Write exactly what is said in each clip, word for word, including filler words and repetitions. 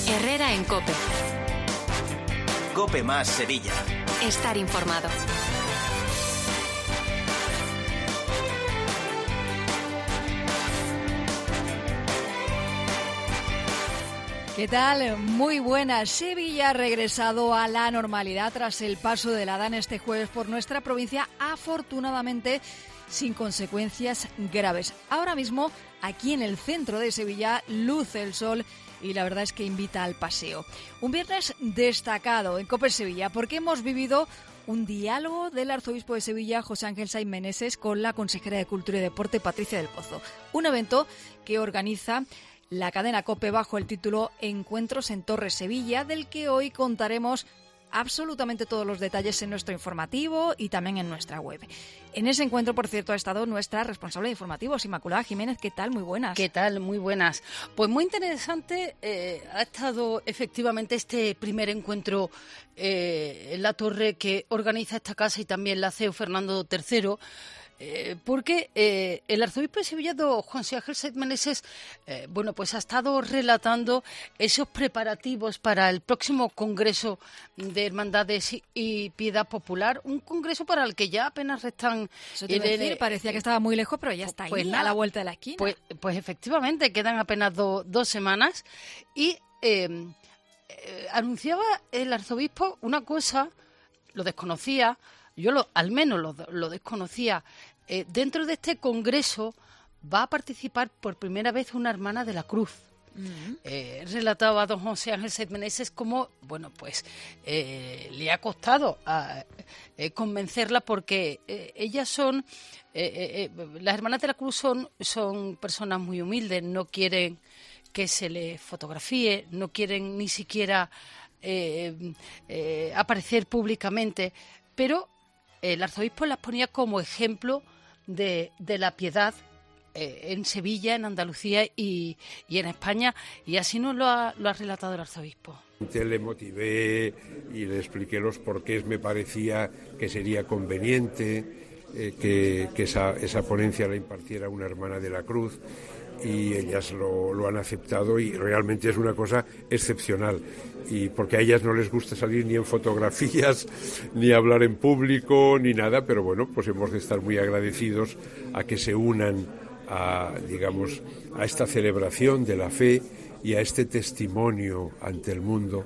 Herrera en COPE. COPE más Sevilla. Estar informado. ¿Qué tal? Muy buenas. Sevilla ha regresado a la normalidad tras el paso del Adán este jueves por nuestra provincia, afortunadamente sin consecuencias graves. Ahora mismo, aquí en el centro de Sevilla, luce el sol y la verdad es que invita al paseo. Un viernes destacado en COPE Sevilla porque hemos vivido un diálogo del arzobispo de Sevilla, José Ángel Saiz Meneses, con la consejera de Cultura y Deporte, Patricia del Pozo. Un evento que organiza la cadena COPE bajo el título Encuentros en Torre Sevilla, del que hoy contaremos absolutamente todos los detalles en nuestro informativo y también en nuestra web. En ese encuentro, por cierto, ha estado nuestra responsable de informativos, Inmaculada Jiménez. ¿Qué tal? Muy buenas. ¿Qué tal? Muy buenas. Pues muy interesante. Eh, ha estado efectivamente este primer encuentro eh, en la torre que organiza esta casa y también la C E O Fernando tercero. Eh, porque eh, el arzobispo de Sevilla, don José Ángel Saiz Meneses, eh, bueno, pues ha estado relatando esos preparativos para el próximo Congreso de Hermandades y, y Piedad Popular, un congreso para el que ya apenas restan... Eso te iba a decir, parecía que estaba muy lejos, pero ya está ahí, pues a nada, la vuelta de la esquina. Pues, pues efectivamente, quedan apenas do, dos semanas y eh, eh, anunciaba el arzobispo una cosa, lo desconocía, yo lo, al menos lo, lo desconocía. Eh, dentro de este congreso va a participar por primera vez una hermana de la Cruz. Uh-huh. Eh, relataba a don José Ángel Saiz Meneses cómo, bueno, pues eh, le ha costado a, eh, convencerla porque eh, ellas son, eh, eh, las hermanas de la Cruz son, son personas muy humildes, no quieren que se les fotografíe, no quieren ni siquiera eh, eh, aparecer públicamente, pero el arzobispo las ponía como ejemplo de, de la piedad eh, en Sevilla, en Andalucía y, y en España, y así nos lo ha, lo ha relatado el arzobispo. Le motivé y le expliqué los porqués me parecía que sería conveniente eh, que, que esa, esa ponencia la impartiera una hermana de la Cruz, y ellas lo, lo han aceptado y realmente es una cosa excepcional, y porque a ellas no les gusta salir ni en fotografías ni hablar en público ni nada, pero bueno, pues hemos de estar muy agradecidos a que se unan a, digamos, a esta celebración de la fe y a este testimonio ante el mundo.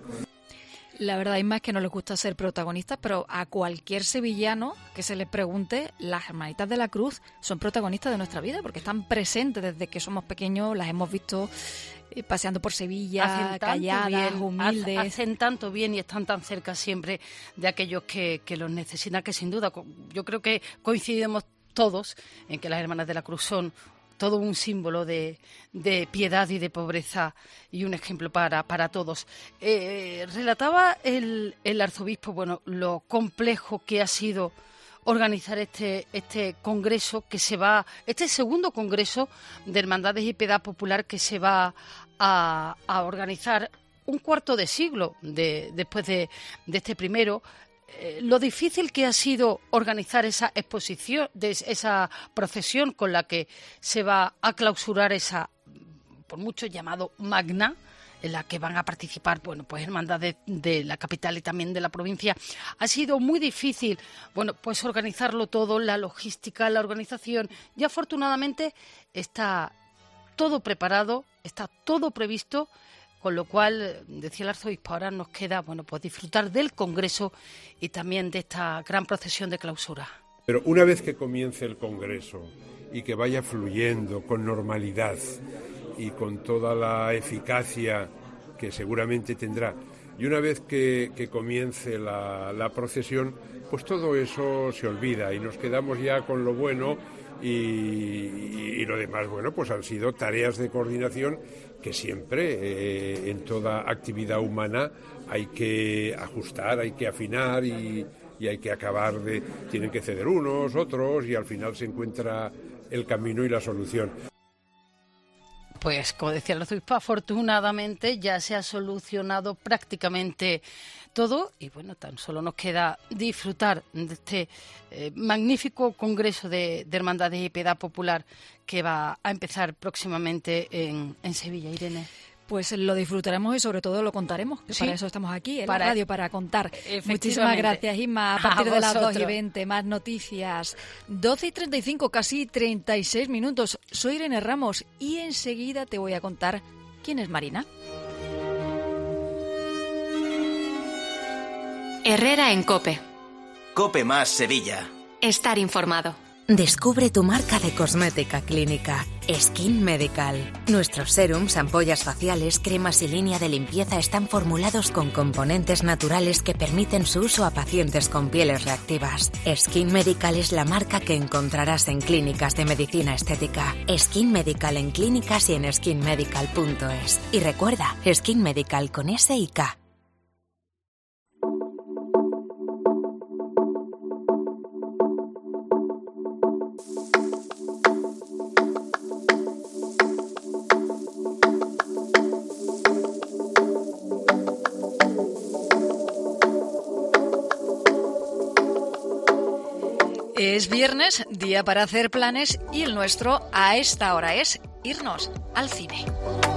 La verdad es más que no les gusta ser protagonistas, pero a cualquier sevillano que se le pregunte, las hermanitas de la Cruz son protagonistas de nuestra vida porque están presentes desde que somos pequeños, las hemos visto eh, paseando por Sevilla, calladas, bien, humildes. Hacen tanto bien y están tan cerca siempre de aquellos que, que los necesitan, que sin duda, yo creo que coincidimos todos en que las hermanas de la Cruz son todo un símbolo de, de piedad y de pobreza y un ejemplo para, para todos. Eh, relataba el, el arzobispo, bueno, lo complejo que ha sido organizar este, este congreso que se va, este segundo congreso de Hermandades y Piedad Popular que se va a, a organizar un cuarto de siglo de, después de, de este primero. Eh, lo difícil que ha sido organizar esa exposición, de esa procesión con la que se va a clausurar esa, por mucho llamado magna, en la que van a participar, bueno, pues hermandades de, de la capital y también de la provincia. Ha sido muy difícil, bueno, pues organizarlo todo, la logística, la organización, y afortunadamente está todo preparado, está todo previsto. Con lo cual, decía el arzobispo, ahora nos queda, bueno, pues disfrutar del Congreso y también de esta gran procesión de clausura. Pero una vez que comience el Congreso y que vaya fluyendo con normalidad y con toda la eficacia que seguramente tendrá, y una vez que, que comience la, la procesión, pues todo eso se olvida y nos quedamos ya con lo bueno. Y, y, y lo demás, bueno, pues han sido tareas de coordinación que siempre, eh, en toda actividad humana, hay que ajustar, hay que afinar y, y hay que acabar de... Tienen que ceder unos, otros, y al final se encuentra el camino y la solución. Pues, como decía el arzobispo, afortunadamente ya se ha solucionado prácticamente todo y, bueno, tan solo nos queda disfrutar de este eh, magnífico congreso de, de Hermandades y Piedad Popular que va a empezar próximamente en, en Sevilla, Irene. Pues lo disfrutaremos y sobre todo lo contaremos, que sí, para eso estamos aquí en para, la radio, para contar. Muchísimas gracias, Inma. A partir a de las vosotros. dos y veinte, más noticias. doce y treinta y cinco, casi treinta y seis minutos. Soy Irene Ramos y enseguida te voy a contar quién es Marina. Herrera en COPE. COPE más Sevilla. Estar informado. Descubre tu marca de cosmética clínica, Skin Medical. Nuestros serums, ampollas faciales, cremas y línea de limpieza están formulados con componentes naturales que permiten su uso a pacientes con pieles reactivas. Skin Medical es la marca que encontrarás en clínicas de medicina estética. Skin Medical en clínicas y en skin medical punto es. Y recuerda, Skin Medical con S y K. Es viernes, día para hacer planes y el nuestro a esta hora es irnos al cine.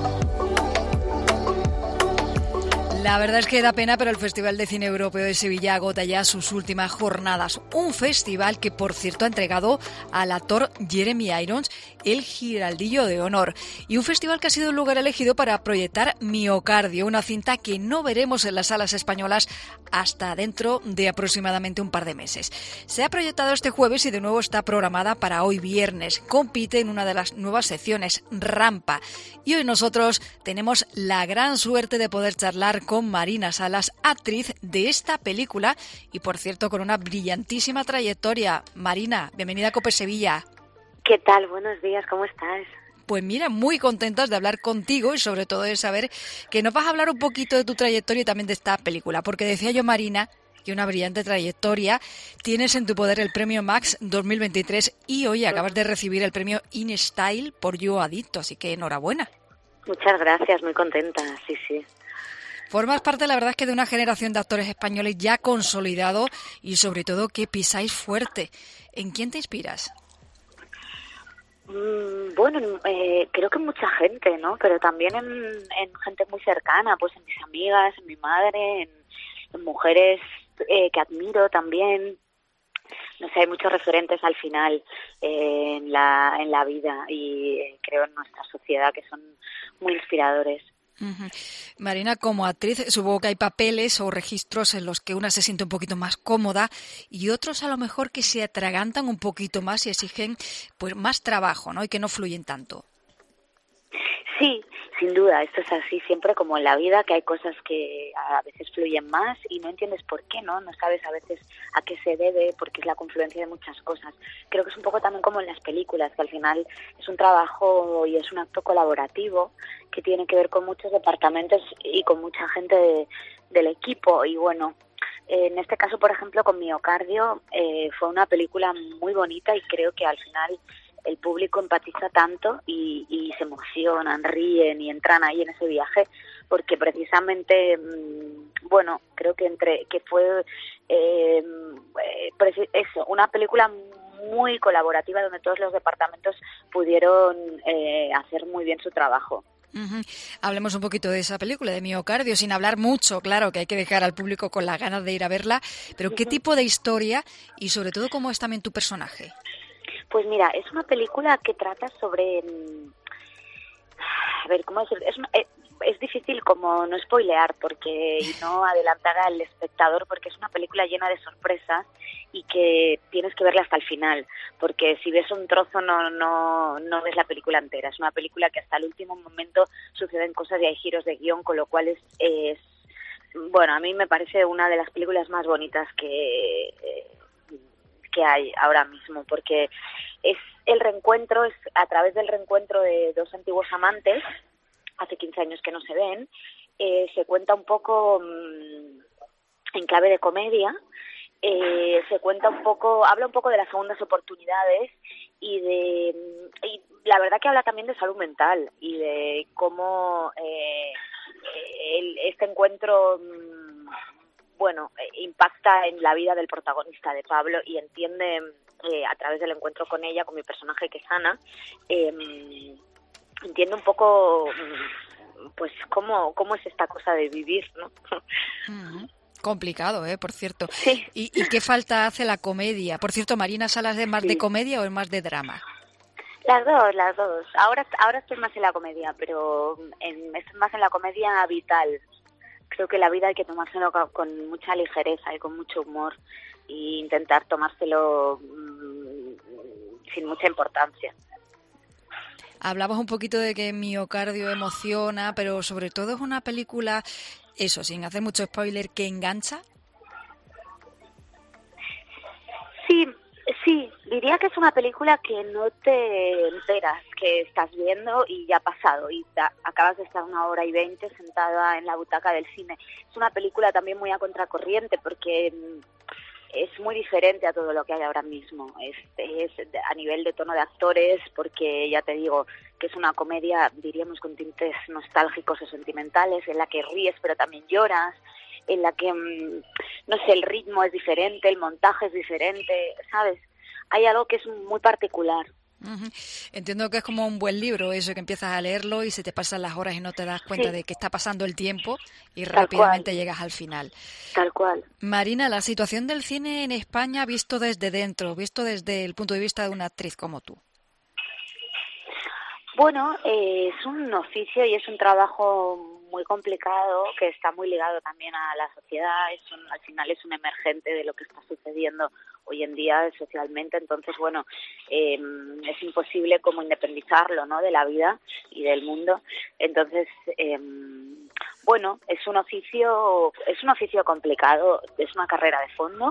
La verdad es que da pena, pero el Festival de Cine Europeo de Sevilla agota ya sus últimas jornadas. Un festival que, por cierto, ha entregado al actor Jeremy Irons el Giraldillo de Honor. Y un festival que ha sido el lugar elegido para proyectar Miocardio, una cinta que no veremos en las salas españolas hasta dentro de aproximadamente un par de meses. Se ha proyectado este jueves y de nuevo está programada para hoy viernes. Compite en una de las nuevas secciones, Rampa. Y hoy nosotros tenemos la gran suerte de poder charlar con Marina Salas, actriz de esta película y, por cierto, con una brillantísima trayectoria. Marina, bienvenida a COPE Sevilla. ¿Qué tal? Buenos días, ¿cómo estás? Pues mira, muy contentas de hablar contigo y sobre todo de saber que nos vas a hablar un poquito de tu trayectoria y también de esta película, porque decía yo, Marina, que una brillante trayectoria. Tienes en tu poder el premio Max dos mil veintitrés y hoy acabas de recibir el premio InStyle por Yo Adicto, así que enhorabuena. Muchas gracias, muy contenta, sí, sí. Formas parte, la verdad, es que de una generación de actores españoles ya consolidado y sobre todo que pisáis fuerte. ¿En quién te inspiras? Mm, bueno, eh, creo que mucha gente, ¿no? Pero también en, en gente muy cercana, pues en mis amigas, en mi madre, en, en mujeres eh, que admiro también. No sé, hay muchos referentes al final eh, en la en la vida y eh, creo en nuestra sociedad que son muy inspiradores. Uh-huh. Marina, como actriz, supongo que hay papeles o registros en los que una se siente un poquito más cómoda y otros a lo mejor que se atragantan un poquito más y exigen pues más trabajo, ¿no? Y que no fluyen tanto. Sí, sin duda, esto es así siempre como en la vida, que hay cosas que a veces fluyen más y no entiendes por qué, ¿no? No sabes a veces a qué se debe, porque es la confluencia de muchas cosas. Creo que es un poco también como en las películas, que al final es un trabajo y es un acto colaborativo que tiene que ver con muchos departamentos y con mucha gente de, del equipo. Y bueno, en este caso, por ejemplo, con Miocardio, eh, fue una película muy bonita y creo que al final el público empatiza tanto y, y se emocionan, ríen y entran ahí en ese viaje porque precisamente, bueno, creo que entre que fue eh, eso, una película muy colaborativa donde todos los departamentos pudieron eh, hacer muy bien su trabajo. Uh-huh. Hablemos un poquito de esa película, de Miocardio, sin hablar mucho, claro, que hay que dejar al público con las ganas de ir a verla, pero ¿qué tipo de historia y sobre todo cómo es también tu personaje? Pues mira, es una película que trata sobre... A ver, ¿cómo decir? Es, una, es, es difícil como no spoilear porque y no adelantar al espectador porque es una película llena de sorpresas y que tienes que verla hasta el final, porque si ves un trozo no, no, no ves la película entera. Es una película que hasta el último momento suceden cosas y hay giros de guión, con lo cual es... es bueno, a mí me parece una de las películas más bonitas que... Eh, que hay ahora mismo, porque es el reencuentro, es a través del reencuentro de dos antiguos amantes, hace quince años que no se ven, eh, se cuenta un poco mmm, en clave de comedia, eh, se cuenta un poco, habla un poco de las segundas oportunidades y de y la verdad que habla también de salud mental y de cómo eh, el, este encuentro mmm, bueno, impacta en la vida del protagonista, de Pablo, y entiende eh, a través del encuentro con ella, con mi personaje que es Ana, eh, entiende un poco pues cómo, cómo es esta cosa de vivir, ¿no? Uh-huh. Complicado, ¿eh? Por cierto. Sí. ¿Y, ¿Y qué falta hace la comedia? Por cierto, Marina Salas, ¿es más sí. de comedia o es más de drama? Las dos, las dos. Ahora, ahora estoy más en la comedia, pero en, estoy más en la comedia vital. Creo que la vida hay que tomárselo con mucha ligereza y con mucho humor e intentar tomárselo mmm, sin mucha importancia. Hablabas un poquito de que Miocardio emociona, pero sobre todo es una película, eso, sin hacer mucho spoiler, que engancha. Sí, sí, diría que es una película que no te enteras que estás viendo y ya ha pasado y ta, acabas de estar una hora y veinte sentada en la butaca del cine. Es una película también muy a contracorriente porque es muy diferente a todo lo que hay ahora mismo. Es, es a nivel de tono de actores, porque ya te digo que es una comedia, diríamos, con tintes nostálgicos o sentimentales, en la que ríes pero también lloras, en la que, no sé, el ritmo es diferente, el montaje es diferente, ¿sabes? Hay algo que es muy particular. Uh-huh. Entiendo que es como un buen libro, eso que empiezas a leerlo y se te pasan las horas y no te das cuenta sí. de que está pasando el tiempo y Tal rápidamente cual. llegas al final. Tal cual. Marina, la situación del cine en España visto desde dentro, visto desde el punto de vista de una actriz como tú. Bueno, eh, es un oficio y es un trabajo muy complicado que está muy ligado también a la sociedad. Es un, al final es un emergente de lo que está sucediendo hoy en día socialmente, entonces bueno, eh, es imposible como independizarlo, ¿no?, de la vida y del mundo. Entonces eh, bueno, es un oficio es un oficio complicado, es una carrera de fondo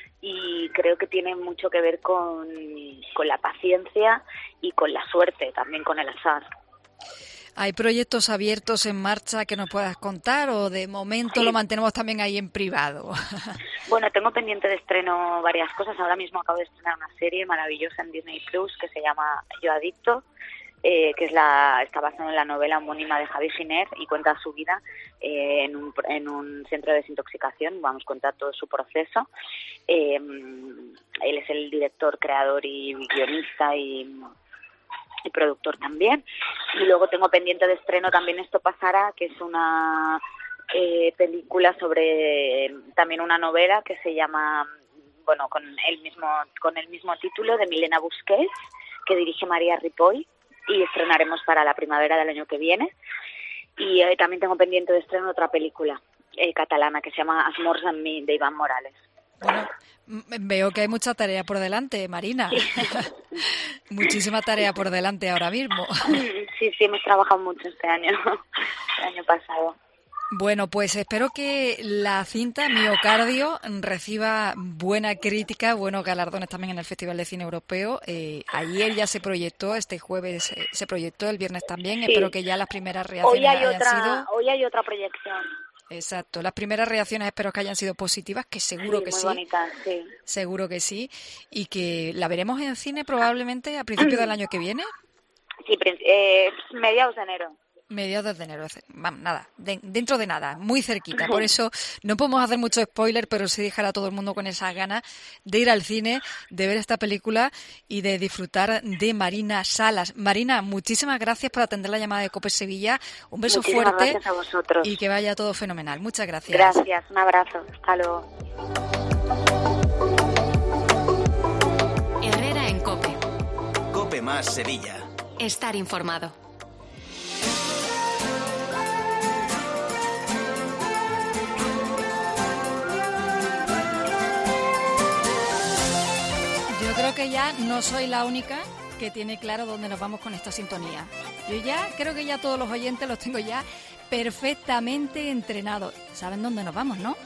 y creo que tiene mucho que ver con, con la paciencia y con la suerte, también con el azar. ¿Hay proyectos abiertos en marcha que nos puedas contar o de momento sí. lo mantenemos también ahí en privado? Bueno, tengo pendiente de estreno varias cosas. Ahora mismo acabo de estrenar una serie maravillosa en Disney Plus que se llama Yo Adicto, eh, que es la está basada en la novela homónima de Javi Giner y cuenta su vida eh, en, un, en un centro de desintoxicación. Vamos, cuenta todo su proceso. Eh, él es el director, creador y guionista y... y productor también. Y luego tengo pendiente de estreno también Esto pasará, que es una eh, película sobre también una novela que se llama, bueno, con el mismo con el mismo título, de Milena Busquets, que dirige María Ripoll, y estrenaremos para la primavera del año que viene. Y eh, también tengo pendiente de estreno otra película eh, catalana que se llama Amors amb mi, de Iván Morales. Bueno, veo que hay mucha tarea por delante, Marina. Sí. Muchísima tarea por delante ahora mismo. Sí, sí, hemos trabajado mucho este año, el año pasado. Bueno, pues espero que la cinta Miocardio reciba buena crítica, buenos galardones también en el Festival de Cine Europeo. Eh, ayer ya se proyectó, este jueves se, se proyectó, el viernes también. Sí. Espero que ya las primeras reacciones hoy hay hayan otra, sido... Hoy hay otra proyección. Exacto, las primeras reacciones espero que hayan sido positivas, que seguro sí, que muy sí, bonita, sí, seguro que sí, y que la veremos en cine probablemente a principios del año que viene. Sí, eh, mediados de enero. Mediados de enero, vamos, nada, de, dentro de nada, muy cerquita. Por eso no podemos hacer mucho spoiler, pero sí dejar a todo el mundo con esas ganas de ir al cine, de ver esta película y de disfrutar de Marina Salas. Marina, muchísimas gracias por atender la llamada de COPE Sevilla. Un beso muchísimas fuerte gracias a vosotros. Y que vaya todo fenomenal. Muchas gracias. Gracias, un abrazo. Hasta luego. Herrera en COPE. COPE más Sevilla. Estar informado. Creo que ya no soy la única que tiene claro dónde nos vamos con esta sintonía. Yo ya creo que ya todos los oyentes los tengo ya perfectamente entrenados. ¿Saben dónde nos vamos, no?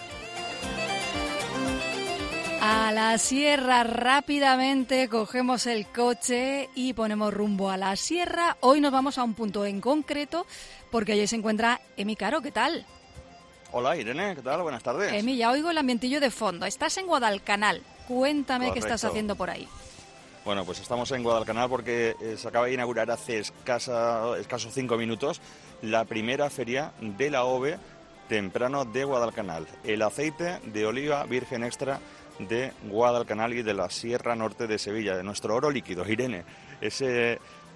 A la sierra. Rápidamente cogemos el coche y ponemos rumbo a la sierra. Hoy nos vamos a un punto en concreto porque allí se encuentra Emi Caro. ¿Qué tal? Hola Irene, ¿qué tal? Buenas tardes. Emi, ya oigo el ambientillo de fondo. Estás en Guadalcanal. Cuéntame Correcto. Qué estás haciendo por ahí. Bueno, pues estamos en Guadalcanal porque eh, se acaba de inaugurar hace escasa, escasos cinco minutos la primera feria de la O V E temprano de Guadalcanal. El aceite de oliva virgen extra de Guadalcanal y de la Sierra Norte de Sevilla, de nuestro oro líquido, Irene. Ese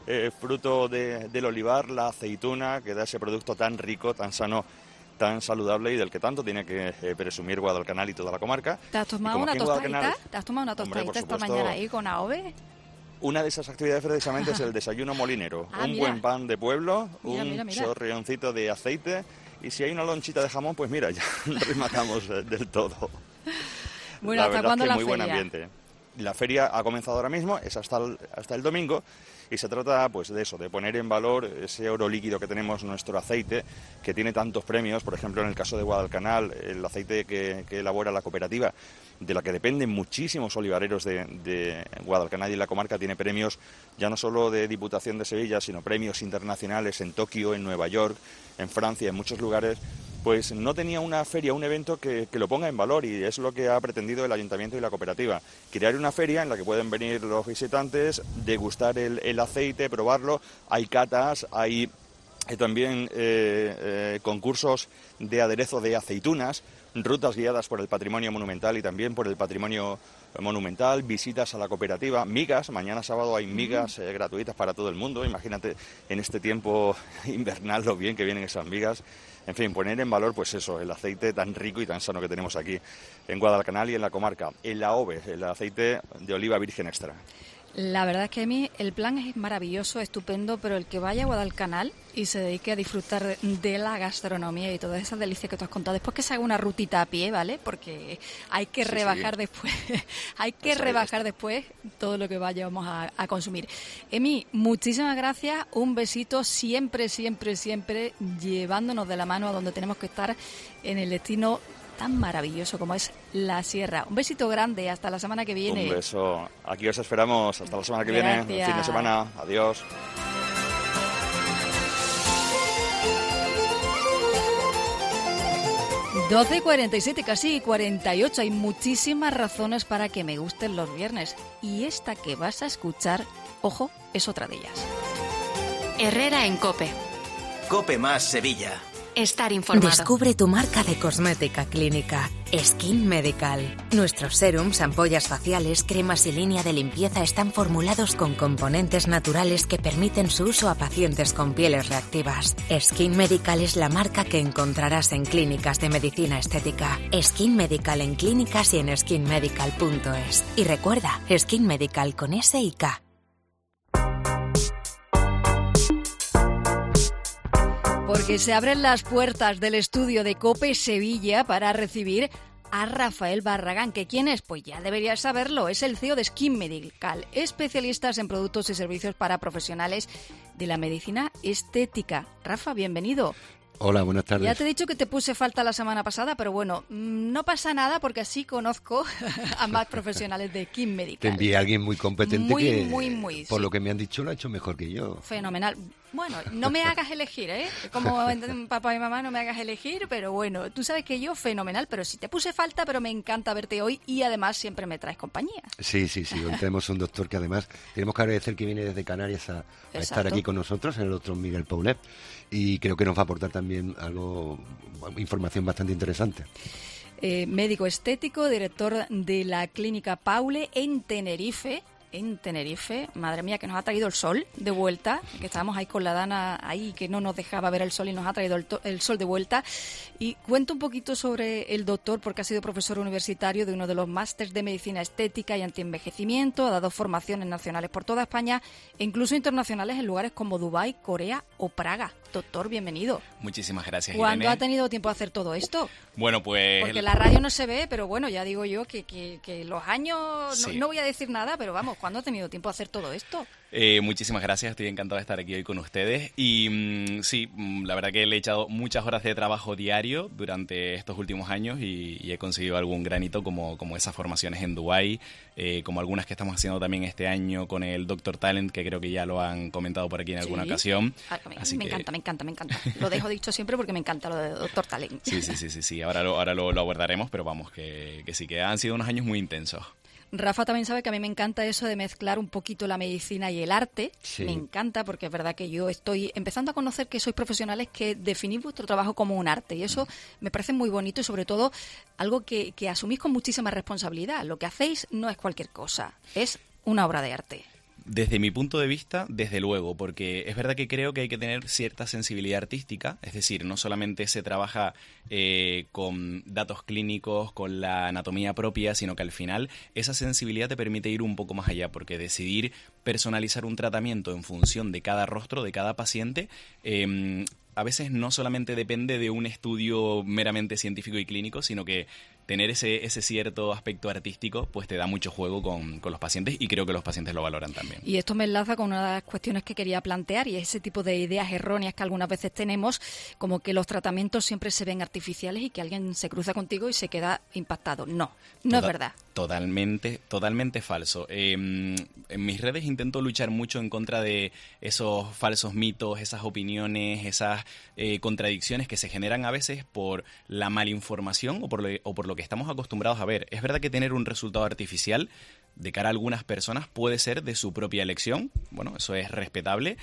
eh, fruto de, del olivar, la aceituna, que da ese producto tan rico, tan sano, tan saludable y del que tanto tiene que eh, presumir Guadalcanal y toda la comarca. ¿Te has tomado una tostadita? ¿Te has tomado una tostadita hombre, esta mañana ahí con A O V E? Una de esas actividades precisamente es el desayuno molinero. Ah, un mira. buen pan de pueblo, mira, un mira, mira. chorrioncito de aceite y si hay una lonchita de jamón, pues mira, ya rematamos del todo. Bueno, la ¿hasta verdad cuándo es que la muy feria? buen ambiente. La feria ha comenzado ahora mismo, es hasta el, hasta el domingo y se trata pues de eso, de poner en valor ese oro líquido que tenemos, nuestro aceite, que tiene tantos premios. Por ejemplo, en el caso de Guadalcanal, el aceite que, que elabora la cooperativa, de la que dependen muchísimos olivareros de, de Guadalcanal y la comarca, tiene premios ya no solo de Diputación de Sevilla, sino premios internacionales en Tokio, en Nueva York, en Francia, en muchos lugares. Pues no tenía una feria, un evento que, que lo ponga en valor, y es lo que ha pretendido el Ayuntamiento y la cooperativa. Crear una feria en la que pueden venir los visitantes, degustar el, el aceite, probarlo. Hay catas, hay eh, también eh, eh, concursos de aderezo de aceitunas, rutas guiadas por el patrimonio monumental y también por el patrimonio monumental, visitas a la cooperativa, migas. Mañana sábado hay migas eh, gratuitas para todo el mundo. Imagínate en este tiempo invernal lo bien que vienen esas migas. En fin, poner en valor, pues eso, el aceite tan rico y tan sano que tenemos aquí en Guadalcanal y en la comarca. El A O V E, el aceite de oliva virgen extra. La verdad es que a mí el plan es maravilloso, estupendo, pero el que vaya a Guadalcanal y se dedique a disfrutar de la gastronomía y todas esas delicias que tú has contado, después que se haga una rutita a pie, ¿vale? Porque hay que sí, rebajar sí. después, hay que pues rebajar después todo lo que vayamos a, a consumir. Emi, muchísimas gracias, un besito, siempre, siempre, siempre llevándonos de la mano a donde tenemos que estar en el destino tan maravilloso como es la sierra. Un besito grande, hasta la semana que viene. Un beso. Aquí os esperamos. Hasta la semana que Gracias. viene. Fin de semana. Adiós. doce cuarenta y siete, casi cuarenta y ocho. Hay muchísimas razones para que me gusten los viernes. Y esta que vas a escuchar, ojo, es otra de ellas. Herrera en COPE. COPE más Sevilla. Estar informado. Descubre tu marca de cosmética clínica, Skin Medical. Nuestros serums, ampollas faciales, cremas y línea de limpieza están formulados con componentes naturales que permiten su uso a pacientes con pieles reactivas. Skin Medical es la marca que encontrarás en clínicas de medicina estética. Skin Medical en clínicas y en skin medical punto es. Y recuerda, Skin Medical con S y K. Porque se abren las puertas del estudio de COPE Sevilla para recibir a Rafael Barragán, que ¿quién es? Pues ya deberías saberlo, es el C E O de Skin Medical, especialistas en productos y servicios para profesionales de la medicina estética. Rafa, bienvenido. Hola, buenas tardes. Ya te he dicho que te puse falta la semana pasada, pero bueno, no pasa nada porque así conozco a más profesionales de Skin Medical. Te envié a alguien muy competente muy, que, muy, muy, por sí. lo que me han dicho, lo ha hecho mejor que yo. Fenomenal. Bueno, no me hagas elegir, ¿eh? Como papá y mamá, no me hagas elegir, pero bueno, tú sabes que yo fenomenal, pero si te puse falta, pero me encanta verte hoy y además siempre me traes compañía. Sí, sí, sí, hoy tenemos un doctor que además tenemos que agradecer que viene desde Canarias a, a estar aquí con nosotros, el doctor Miguel Paulet, y creo que nos va a aportar también algo, información bastante interesante. Eh, médico estético, director de la clínica Paule en Tenerife. En Tenerife, madre mía, que nos ha traído el sol de vuelta, que estábamos ahí con la Dana ahí, que no nos dejaba ver el sol y nos ha traído el, to- el sol de vuelta. Y cuento un poquito sobre el doctor, porque ha sido profesor universitario de uno de los másters de medicina estética y antienvejecimiento, ha dado formaciones nacionales por toda España e incluso internacionales en lugares como Dubái, Corea o Praga. Doctor, bienvenido. Muchísimas gracias, ¿Cuándo Irene. ha tenido tiempo de hacer todo esto? Bueno, pues... Porque la radio no se ve, pero bueno, ya digo yo que, que, que los años... Sí. No, no voy a decir nada, pero vamos, ¿cuándo ha tenido tiempo de hacer todo esto? Eh, muchísimas gracias, estoy encantado de estar aquí hoy con ustedes y mmm, sí, mmm, la verdad que le he echado muchas horas de trabajo diario durante estos últimos años y, y he conseguido algún granito como, como esas formaciones en Dubái, eh, como algunas que estamos haciendo también este año con el Doctor Talent, que creo que ya lo han comentado por aquí en alguna ¿Sí? ocasión. Ah, me Así me que... encanta, me encanta, me encanta. Lo dejo dicho siempre porque me encanta lo de Doctor Talent. Sí, sí, sí, sí, sí. ahora, lo, ahora lo, lo abordaremos, pero vamos, que, que sí, que han sido unos años muy intensos. Rafa también sabe que a mí me encanta eso de mezclar un poquito la medicina y el arte. Sí. Me encanta porque es verdad que yo estoy empezando a conocer que sois profesionales que definís vuestro trabajo como un arte y eso me parece muy bonito y sobre todo algo que, que asumís con muchísima responsabilidad. Lo que hacéis no es cualquier cosa, es una obra de arte. Desde mi punto de vista, desde luego, porque es verdad que creo que hay que tener cierta sensibilidad artística, es decir, no solamente se trabaja eh, con datos clínicos, con la anatomía propia, sino que al final esa sensibilidad te permite ir un poco más allá, porque decidir personalizar un tratamiento en función de cada rostro, de cada paciente, eh, a veces no solamente depende de un estudio meramente científico y clínico, sino que tener ese, ese cierto aspecto artístico pues te da mucho juego con, con los pacientes, y creo que los pacientes lo valoran también. Y esto me enlaza con una de las cuestiones que quería plantear, y es ese tipo de ideas erróneas que algunas veces tenemos, como que los tratamientos siempre se ven artificiales y que alguien se cruza contigo y se queda impactado. No, no Toda, es verdad. Totalmente, totalmente falso. Eh, en mis redes intento luchar mucho en contra de esos falsos mitos, esas opiniones, esas eh, contradicciones que se generan a veces por la malinformación o por lo, o por lo que estamos acostumbrados a ver. Es verdad que tener un resultado artificial de cara a algunas personas puede ser de su propia elección, bueno, eso es respetable,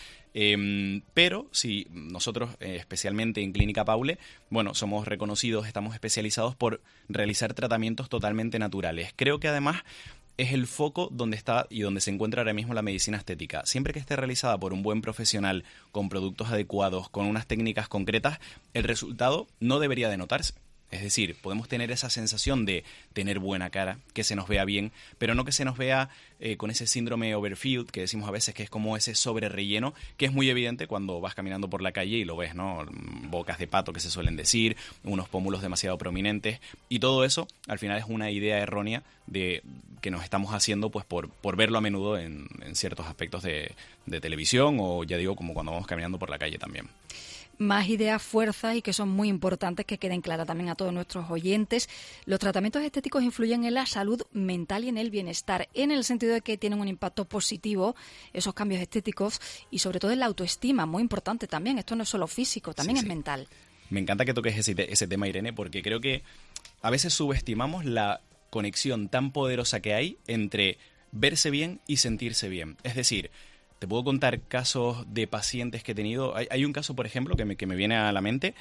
eh, pero si nosotros, eh, especialmente en Clínica Paule, bueno, somos reconocidos, estamos especializados por realizar tratamientos totalmente naturales. Creo que además es el foco donde está y donde se encuentra ahora mismo la medicina estética. Siempre que esté realizada por un buen profesional, con productos adecuados, con unas técnicas concretas, el resultado no debería de notarse. Es decir, podemos tener esa sensación de tener buena cara, que se nos vea bien, pero no que se nos vea eh, con ese síndrome overfilled, que decimos a veces que es como ese sobre relleno, que es muy evidente cuando vas caminando por la calle y lo ves, ¿no? Bocas de pato que se suelen decir, unos pómulos demasiado prominentes, y todo eso al final es una idea errónea de que nos estamos haciendo pues por, por verlo a menudo en, en ciertos aspectos de, de televisión, o ya digo, como cuando vamos caminando por la calle también. Más ideas, fuerzas, y que son muy importantes, que queden claras también a todos nuestros oyentes. Los tratamientos estéticos influyen en la salud mental y en el bienestar, en el sentido de que tienen un impacto positivo, esos cambios estéticos, y sobre todo en la autoestima, muy importante también. Esto no es solo físico, también sí, es sí. mental. Me encanta que toques ese, ese tema, Irene, porque creo que a veces subestimamos la conexión tan poderosa que hay entre verse bien y sentirse bien. Es decir, te puedo contar casos de pacientes que he tenido. Hay, hay un caso, por ejemplo, que me, que me viene a la mente,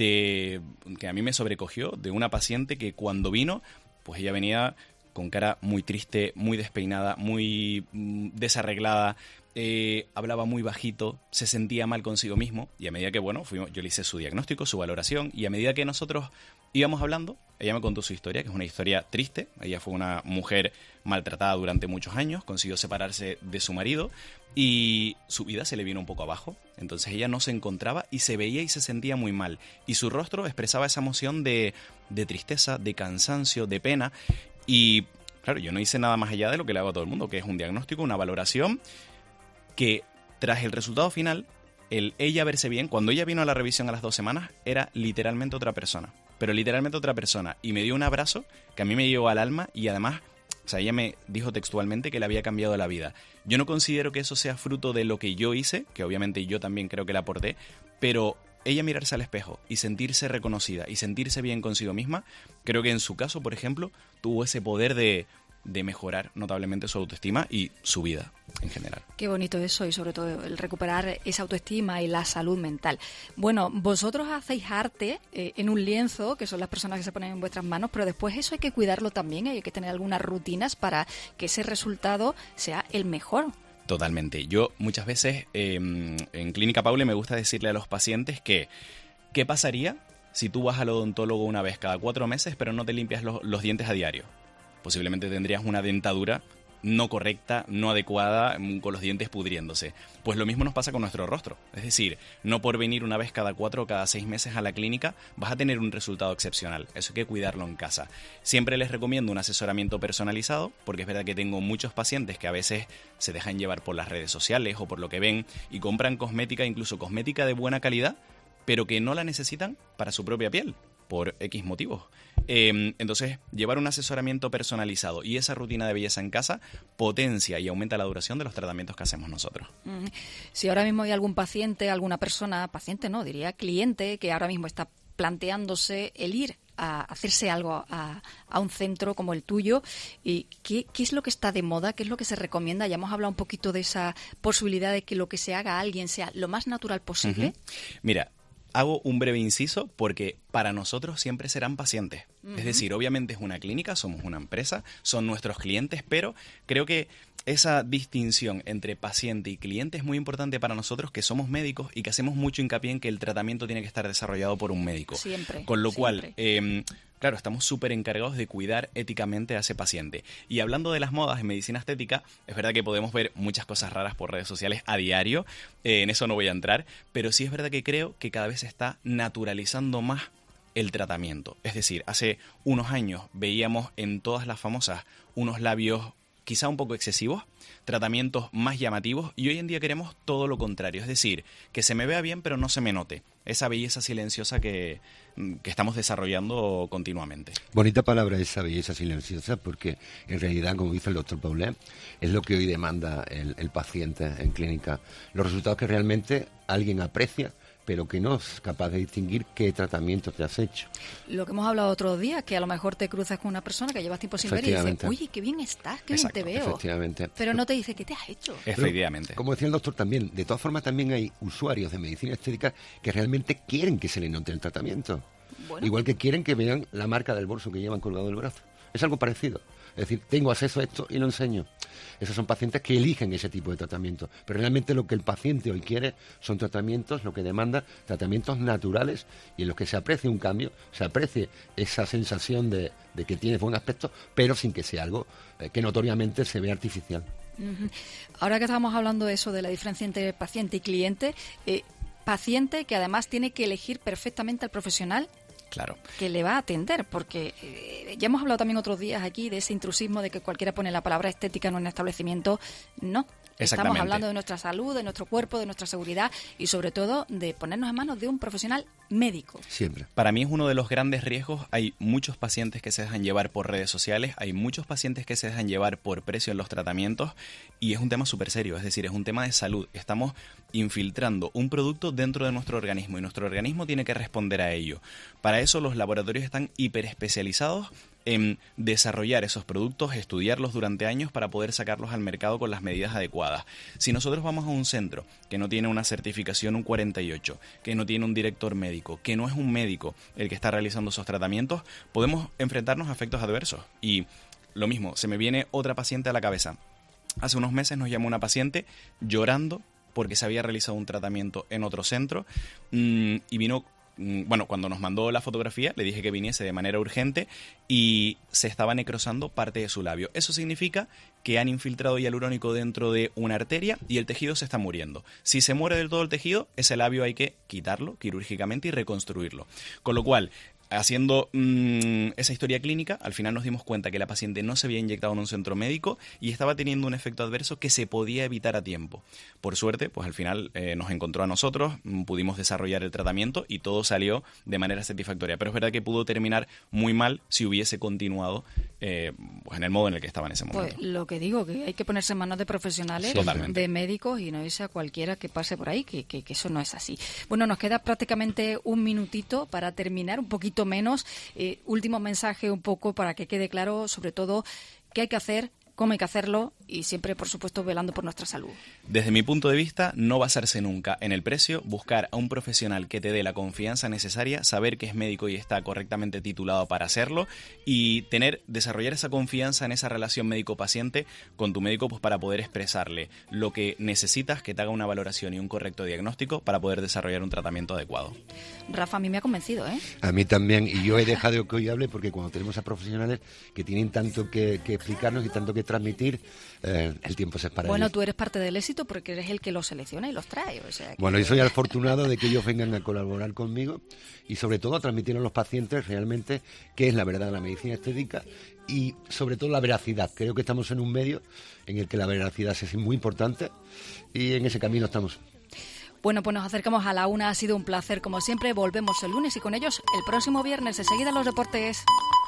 de que a mí me sobrecogió, de una paciente que cuando vino, pues ella venía con cara muy triste, muy despeinada, muy mm, desarreglada, eh, hablaba muy bajito, se sentía mal consigo mismo, y a medida que, bueno, fuimos, yo le hice su diagnóstico, su valoración, y a medida que nosotros íbamos hablando, ella me contó su historia, que es una historia triste. Ella fue una mujer maltratada durante muchos años, consiguió separarse de su marido y su vida se le vino un poco abajo. Entonces ella no se encontraba y se veía y se sentía muy mal. Y su rostro expresaba esa emoción de, de tristeza, de cansancio, de pena. Y claro, yo no hice nada más allá de lo que le hago a todo el mundo, que es un diagnóstico, una valoración, que tras el resultado final, el ella verse bien, cuando ella vino a la revisión a las dos semanas, era literalmente otra persona. Pero literalmente otra persona. Y me dio un abrazo que a mí me llegó al alma, y además, o sea, ella me dijo textualmente que le había cambiado la vida. Yo no considero que eso sea fruto de lo que yo hice, que obviamente yo también creo que la aporté, pero ella mirarse al espejo y sentirse reconocida y sentirse bien consigo misma, creo que en su caso, por ejemplo, tuvo ese poder de, de mejorar notablemente su autoestima y su vida en general. Qué bonito eso, y sobre todo el recuperar esa autoestima y la salud mental. Bueno, vosotros hacéis arte eh, en un lienzo, que son las personas que se ponen en vuestras manos, pero después eso hay que cuidarlo también, hay que tener algunas rutinas para que ese resultado sea el mejor. Totalmente. Yo muchas veces eh, en Clínica Paule me gusta decirle a los pacientes que ¿qué pasaría si tú vas al odontólogo una vez cada cuatro meses pero no te limpias los, los dientes a diario? Posiblemente tendrías una dentadura no correcta, no adecuada, con los dientes pudriéndose. Pues lo mismo nos pasa con nuestro rostro. Es decir, no por venir una vez cada cuatro o cada seis meses a la clínica vas a tener un resultado excepcional. Eso hay que cuidarlo en casa. Siempre les recomiendo un asesoramiento personalizado, porque es verdad que tengo muchos pacientes que a veces se dejan llevar por las redes sociales o por lo que ven y compran cosmética, incluso cosmética de buena calidad, pero que no la necesitan para su propia piel, por X motivos. Eh, entonces, llevar un asesoramiento personalizado y esa rutina de belleza en casa potencia y aumenta la duración de los tratamientos que hacemos nosotros. Si ahora mismo hay algún paciente, alguna persona, paciente no, diría cliente, que ahora mismo está planteándose el ir a hacerse algo a, a un centro como el tuyo, ¿y qué, qué es lo que está de moda? ¿Qué es lo que se recomienda? Ya hemos hablado un poquito de esa posibilidad de que lo que se haga a alguien sea lo más natural posible. Uh-huh. Mira, hago un breve inciso porque para nosotros siempre serán pacientes. Uh-huh. Es decir, obviamente es una clínica, somos una empresa, son nuestros clientes, pero creo que esa distinción entre paciente y cliente es muy importante para nosotros, que somos médicos y que hacemos mucho hincapié en que el tratamiento tiene que estar desarrollado por un médico. Siempre. Con lo siempre. cual, eh, claro, estamos súper encargados de cuidar éticamente a ese paciente. Y hablando de las modas en medicina estética, es verdad que podemos ver muchas cosas raras por redes sociales a diario, eh, en eso no voy a entrar, pero sí es verdad que creo que cada vez se está naturalizando más el tratamiento. Es decir, hace unos años veíamos en todas las famosas unos labios quizá un poco excesivos, tratamientos más llamativos, y hoy en día queremos todo lo contrario, es decir, que se me vea bien pero no se me note, esa belleza silenciosa que, que estamos desarrollando continuamente. Bonita palabra esa belleza silenciosa, porque en realidad, como dice el doctor Paulet, es lo que hoy demanda el, el paciente en clínica, los resultados que realmente alguien aprecia, pero que no es capaz de distinguir qué tratamiento te has hecho. Lo que hemos hablado otros días, que a lo mejor te cruzas con una persona que llevas tiempo sin ver y dices, oye, qué bien estás, qué Exacto, bien te veo. Efectivamente. Pero no te dice qué te has hecho. Efectivamente. Pero, como decía el doctor también, de todas formas también hay usuarios de medicina estética que realmente quieren que se les note el tratamiento. Bueno. Igual que quieren que vean la marca del bolso que llevan colgado del brazo. Es algo parecido. Es decir, tengo acceso a esto y lo enseño. Esos son pacientes que eligen ese tipo de tratamiento. Pero realmente lo que el paciente hoy quiere son tratamientos, lo que demanda, tratamientos naturales y en los que se aprecie un cambio, se aprecie esa sensación de, de que tiene buen aspecto, pero sin que sea algo eh, que notoriamente se vea artificial. Uh-huh. Ahora que estamos hablando de eso, de la diferencia entre paciente y cliente, eh, paciente que además tiene que elegir perfectamente al profesional Claro. que le va a atender, porque eh, ya hemos hablado también otros días aquí de ese intrusismo de que cualquiera pone la palabra estética en un establecimiento. No, estamos hablando de nuestra salud, de nuestro cuerpo, de nuestra seguridad y sobre todo de ponernos en manos de un profesional médico. Siempre. Para mí es uno de los grandes riesgos. Hay muchos pacientes que se dejan llevar por redes sociales, hay muchos pacientes que se dejan llevar por precio en los tratamientos y es un tema súper serio, es decir, es un tema de salud. Estamos infiltrando un producto dentro de nuestro organismo y nuestro organismo tiene que responder a ello. Para eso los laboratorios están hiperespecializados en desarrollar esos productos, estudiarlos durante años para poder sacarlos al mercado con las medidas adecuadas. Si nosotros vamos a un centro que no tiene una certificación un cuarenta y ocho, que no tiene un director médico, que no es un médico el que está realizando esos tratamientos, podemos enfrentarnos a efectos adversos. Y lo mismo, se me viene otra paciente a la cabeza. Hace unos meses nos llamó una paciente llorando porque se había realizado un tratamiento en otro centro mmm, y vino... Bueno, cuando nos mandó la fotografía le dije que viniese de manera urgente y se estaba necrosando parte de su labio. Eso significa que han infiltrado hialurónico dentro de una arteria y el tejido se está muriendo. Si se muere del todo el tejido, ese labio hay que quitarlo quirúrgicamente y reconstruirlo. Con lo cual, haciendo mmm, esa historia clínica, al final nos dimos cuenta que la paciente no se había inyectado en un centro médico y estaba teniendo un efecto adverso que se podía evitar a tiempo. Por suerte, pues al final eh, nos encontró a nosotros, pudimos desarrollar el tratamiento y todo salió de manera satisfactoria. Pero es verdad que pudo terminar muy mal si hubiese continuado eh, pues en el modo en el que estaba en ese momento. Pues lo que digo, que hay que ponerse en manos de profesionales, Totalmente. de médicos y no irse a cualquiera que pase por ahí, que, que, que eso no es así. Bueno, nos queda prácticamente un minutito para terminar, un poquito menos. Eh, último mensaje un poco para que quede claro, sobre todo, qué hay que hacer, cómo hay que hacerlo y siempre, por supuesto, velando por nuestra salud. Desde mi punto de vista, no basarse nunca en el precio, buscar a un profesional que te dé la confianza necesaria, saber que es médico y está correctamente titulado para hacerlo y tener, desarrollar esa confianza en esa relación médico-paciente con tu médico, pues para poder expresarle lo que necesitas, que te haga una valoración y un correcto diagnóstico para poder desarrollar un tratamiento adecuado. Rafa, a mí me ha convencido, ¿eh? A mí también, y yo he dejado que hoy hable porque cuando tenemos a profesionales que tienen tanto que, que explicarnos y tanto que transmitir, eh, el tiempo se es para Bueno, ellos. tú eres parte del éxito porque eres el que los selecciona y los trae. O sea que... Bueno, yo soy afortunado de que ellos vengan a colaborar conmigo y sobre todo a transmitir a los pacientes realmente qué es la verdad de la medicina estética y sobre todo la veracidad. Creo que estamos en un medio en el que la veracidad es muy importante y en ese camino estamos. Bueno, pues nos acercamos a la una. Ha sido un placer, como siempre. Volvemos el lunes y con ellos el próximo viernes. Enseguida los deportes.